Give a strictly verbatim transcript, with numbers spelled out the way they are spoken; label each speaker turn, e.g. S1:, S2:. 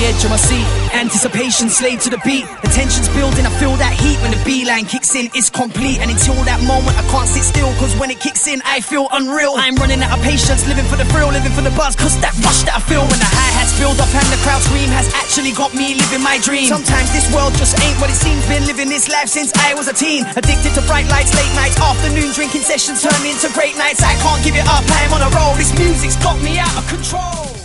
S1: edge of my seat. Anticipation, slave to the beat. The tension's building, I feel that heat. When the B-line kicks in, it's complete. And until that moment, I can't sit still, cause when it kicks in, I feel unreal. I'm running out of patience, living for the thrill, living for the buzz, cause that rush that I feel when the hi-hats build up and the crowd scream has actually got me living my dream. Sometimes this world just ain't what it seems. Been living this life since I was a teen. Addicted to bright lights, late nights, afternoon drinking sessions turn into great nights. I can't give it up, I'm on a roll. This music's got me out of control.